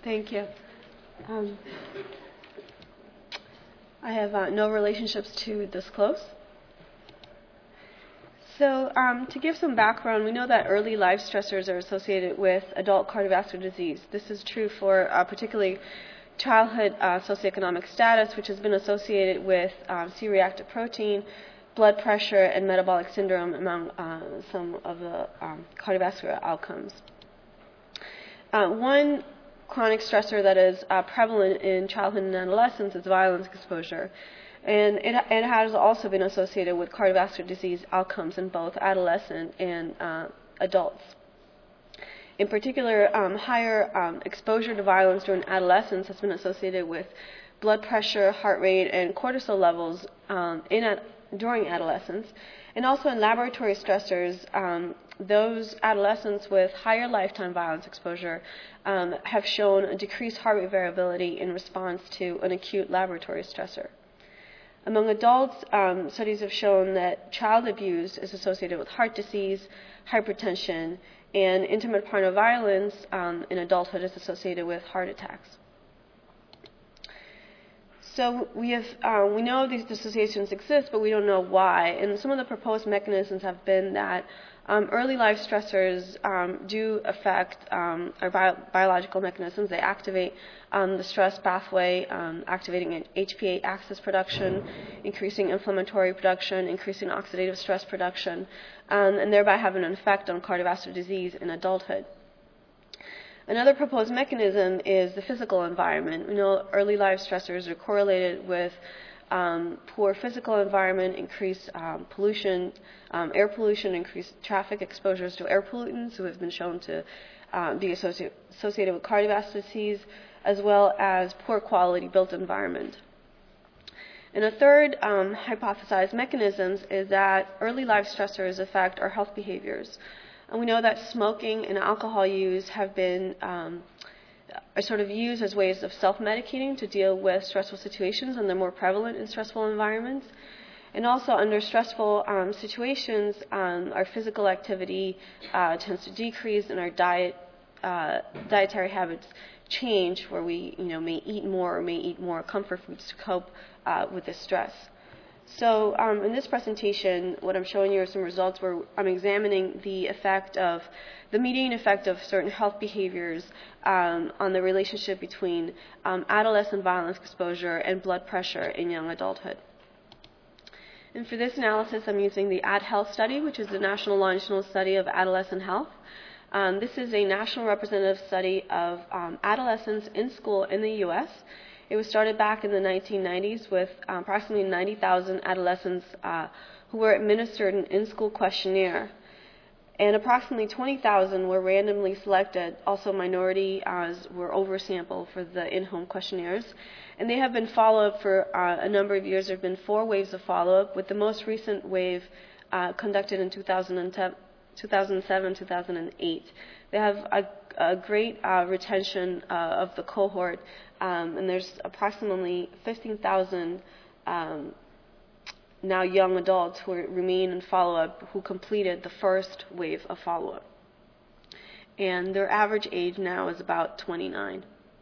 Thank you. I have no relationships to disclose. So to give some background, we know that early life stressors are associated with adult cardiovascular disease. This is true for particularly childhood socioeconomic status, which has been associated with C-reactive protein, blood pressure, and metabolic syndrome among some of the cardiovascular outcomes. One chronic stressor that is prevalent in childhood and adolescence is violence exposure. And it has also been associated with cardiovascular disease outcomes in both adolescent and adults. In particular, higher exposure to violence during adolescence has been associated with blood pressure, heart rate, and cortisol levels during adolescence. And also in laboratory stressors, those adolescents with higher lifetime violence exposure have shown a decreased heart rate variability in response to an acute laboratory stressor. Among adults, studies have shown that child abuse is associated with heart disease, hypertension, and intimate partner violence in adulthood is associated with heart attacks. So we know these associations exist, but we don't know why. And some of the proposed mechanisms have been that early life stressors do affect our biological mechanisms. They activate the stress pathway, activating HPA axis production, increasing inflammatory production, increasing oxidative stress production, and thereby having an effect on cardiovascular disease in adulthood. Another proposed mechanism is the physical environment. We know early life stressors are correlated with poor physical environment, increased pollution, air pollution, increased traffic exposures to air pollutants, who have been shown to be associated with cardiovascular disease, as well as poor quality built environment. And a third hypothesized mechanism is that early life stressors affect our health behaviors. And we know that smoking and alcohol use have been are sort of used as ways of self-medicating to deal with stressful situations, and they're more prevalent in stressful environments. And also under stressful situations, our physical activity tends to decrease, and our dietary habits change, where we may eat more comfort foods to cope with the stress. So in this presentation, what I'm showing you are some results where I'm examining the median effect of certain health behaviors on the relationship between adolescent violence exposure and blood pressure in young adulthood. And for this analysis, I'm using the AdHealth study, which is the National Longitudinal Study of Adolescent Health. This is a national representative study of adolescents in school in the U.S. It was started back in the 1990s with approximately 90,000 adolescents who were administered an in-school questionnaire. And approximately 20,000 were randomly selected. Also, minorities were oversampled for the in-home questionnaires. And they have been followed up for a number of years. There have been 4 waves of follow-up, with the most recent wave conducted in 2007, 2008. They have a great retention of the cohort, and there's approximately 15,000 now young adults who remain in follow-up who completed the first wave of follow-up. And their average age now is about 29.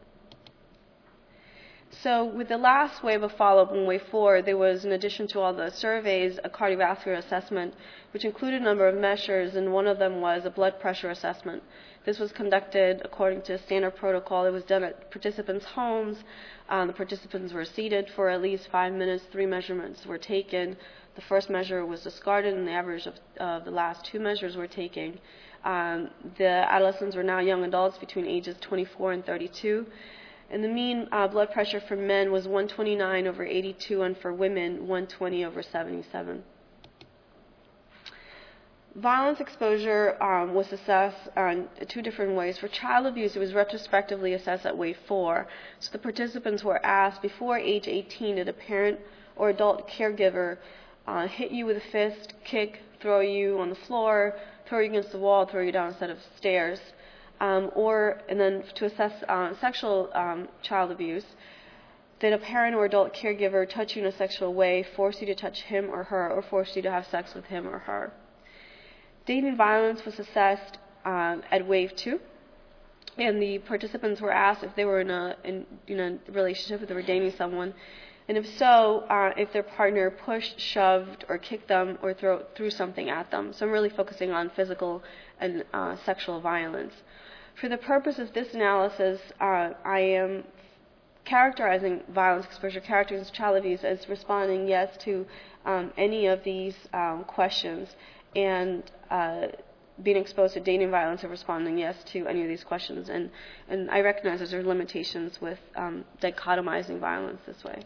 So with the last wave of follow-up in wave 4, there was, in addition to all the surveys, a cardiovascular assessment, which included a number of measures, and one of them was a blood pressure assessment. This was conducted according to a standard protocol. It was done at participants' homes. The participants were seated for at least 5 minutes. 3 measurements were taken. The first measure was discarded, and the average of the last 2 measures were taken. The adolescents were now young adults between ages 24 and 32. And the mean blood pressure for men was 129 over 82, and for women, 120 over 77. Violence exposure was assessed in 2 different ways. For child abuse, it was retrospectively assessed at wave 4. So the participants were asked, before age 18, did a parent or adult caregiver hit you with a fist, kick, throw you on the floor, throw you against the wall, throw you down a set of stairs? And then to assess sexual child abuse, did a parent or adult caregiver touch you in a sexual way, force you to touch him or her, or force you to have sex with him or her? Dating violence was assessed at wave 2. and the participants were asked if they were in a relationship, if they were dating someone, and if so, if their partner pushed, shoved, or kicked them, or threw something at them. So I'm really focusing on physical and sexual violence. For the purpose of this analysis, I am characterizing violence exposure, characterizing child abuse as responding yes to any of these questions, and being exposed to dating violence or responding yes to any of these questions. And I recognize that there are limitations with dichotomizing violence this way.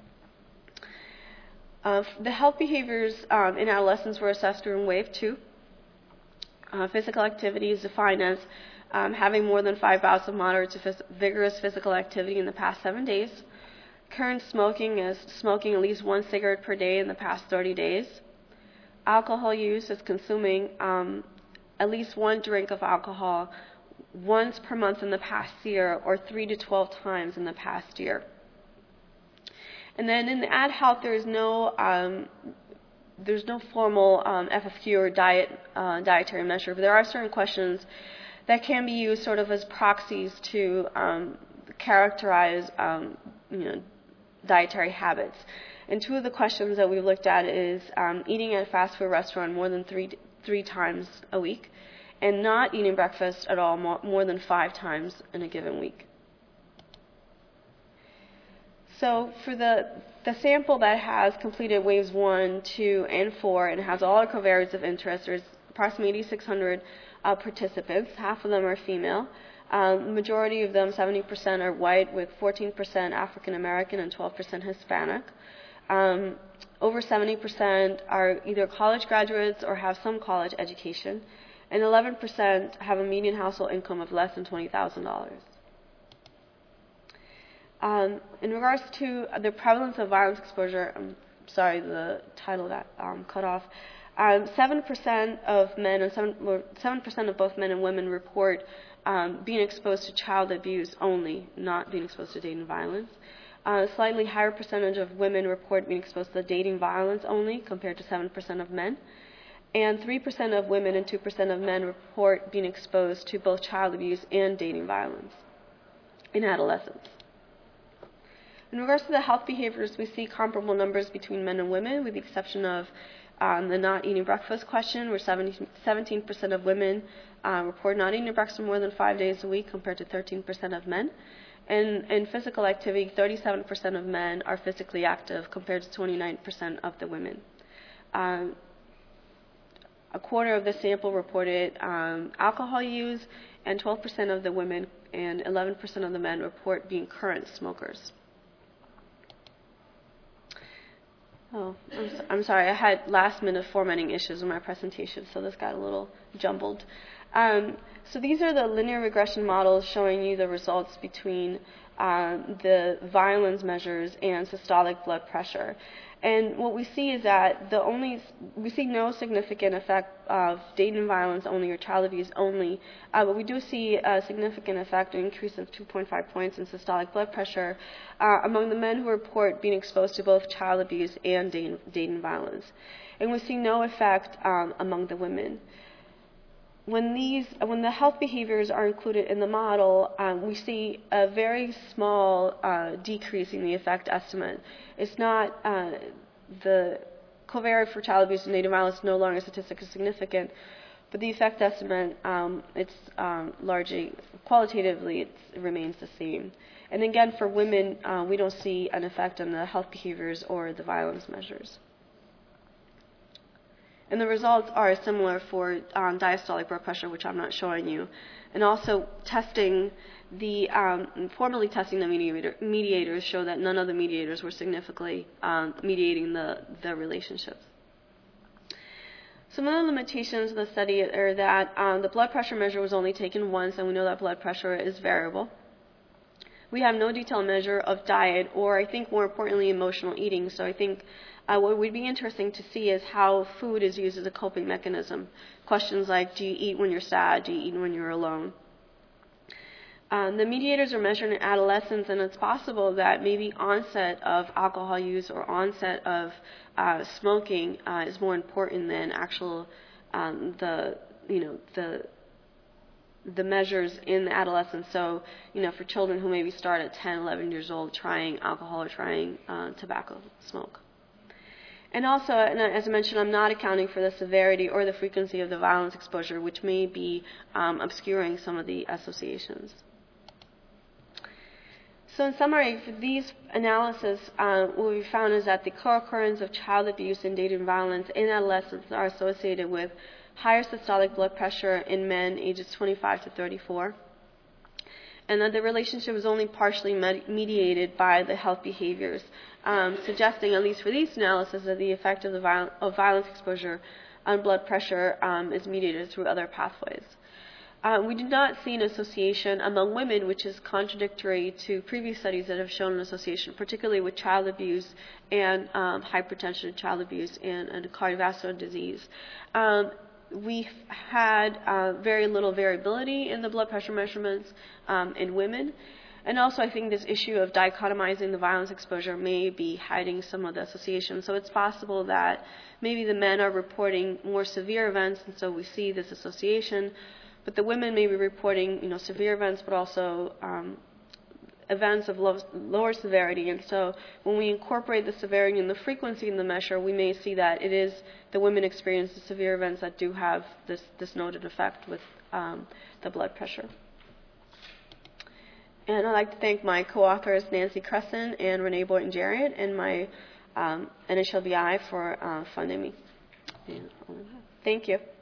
The health behaviors in adolescents were assessed during Wave 2. Physical activity is defined as having more than 5 bouts of moderate to vigorous physical activity in the past 7 days. Current smoking is smoking at least 1 cigarette per day in the past 30 days. Alcohol use is consuming at least 1 drink of alcohol once per month in the past year, or 3 to 12 times in the past year. And then in the ad health, there's no formal FFQ or dietary measure, but there are certain questions that can be used sort of as proxies to characterize dietary habits. And 2 of the questions that we've looked at is eating at a fast food restaurant more than three times a week, and not eating breakfast at all more than 5 times in a given week. So for the sample that has completed waves 1, 2, and 4 and has all our covariates of interest, there's approximately 8,600 participants. Half of them are female. The majority of them, 70%, are white, with 14% African American and 12% Hispanic. Over 70% are either college graduates or have some college education, and 11% have a median household income of less than $20,000. In regards to the prevalence of violence exposure, the title got cut off. 7% of men and 7% of both men and women report being exposed to child abuse only, not being exposed to dating violence. A slightly higher percentage of women report being exposed to dating violence only, compared to 7% of men. And 3% of women and 2% of men report being exposed to both child abuse and dating violence in adolescence. In regards to the health behaviors, we see comparable numbers between men and women, with the exception of the not eating breakfast question, where 17% of women report not eating breakfast more than 5 days a week, compared to 13% of men. And in physical activity, 37% of men are physically active, compared to 29% of the women. A quarter of the sample reported alcohol use, and 12% of the women and 11% of the men report being current smokers. Oh, I'm sorry, I had last-minute formatting issues with my presentation, so this got a little jumbled. So these are the linear regression models showing you the results between the violence measures and systolic blood pressure. And what we see is that we see no significant effect of dating violence only or child abuse only, but we do see a significant effect, an increase of 2.5 points in systolic blood pressure among the men who report being exposed to both child abuse and dating violence. And we see no effect among the women. When the health behaviors are included in the model, we see a very small decrease in the effect estimate. It's not the covariate for child abuse and dating violence no longer statistically significant, but the effect estimate, it's largely qualitatively it remains the same. And again, for women, we don't see an effect on the health behaviors or the violence measures. And the results are similar for diastolic blood pressure, which I'm not showing you. And also formally testing the mediators show that none of the mediators were significantly mediating the relationships. Some of the limitations of the study are that the blood pressure measure was only taken once, and we know that blood pressure is variable. We have no detailed measure of diet, or I think more importantly, emotional eating. So I think what would be interesting to see is how food is used as a coping mechanism. Questions like, do you eat when you're sad? Do you eat when you're alone? The mediators are measured in adolescence, and it's possible that maybe onset of alcohol use or onset of smoking is more important than actual the the measures in adolescence. So, for children who maybe start at 10, 11 years old trying alcohol or trying tobacco smoke. And also, as I mentioned, I'm not accounting for the severity or the frequency of the violence exposure, which may be obscuring some of the associations. So in summary, for these analyses, what we found is that the co-occurrence of child abuse and dating violence in adolescents are associated with higher systolic blood pressure in men ages 25 to 34, and that the relationship is only partially mediated by the health behaviors, suggesting, at least for these analyses, that the effect of violence exposure on blood pressure is mediated through other pathways. We did not see an association among women, which is contradictory to previous studies that have shown an association, particularly with child abuse and hypertension, child abuse, and cardiovascular disease. We had very little variability in the blood pressure measurements in women. And also, I think this issue of dichotomizing the violence exposure may be hiding some of the association. So it's possible that maybe the men are reporting more severe events, and so we see this association. But the women may be reporting, severe events, but also events of lower severity. And so when we incorporate the severity and the frequency in the measure, we may see that it is the women experience the severe events that do have this noted effect with the blood pressure. And I'd like to thank my co-authors, Nancy Crescent and Renee Boynton-Jarrett, and my NHLBI for funding me. Thank you.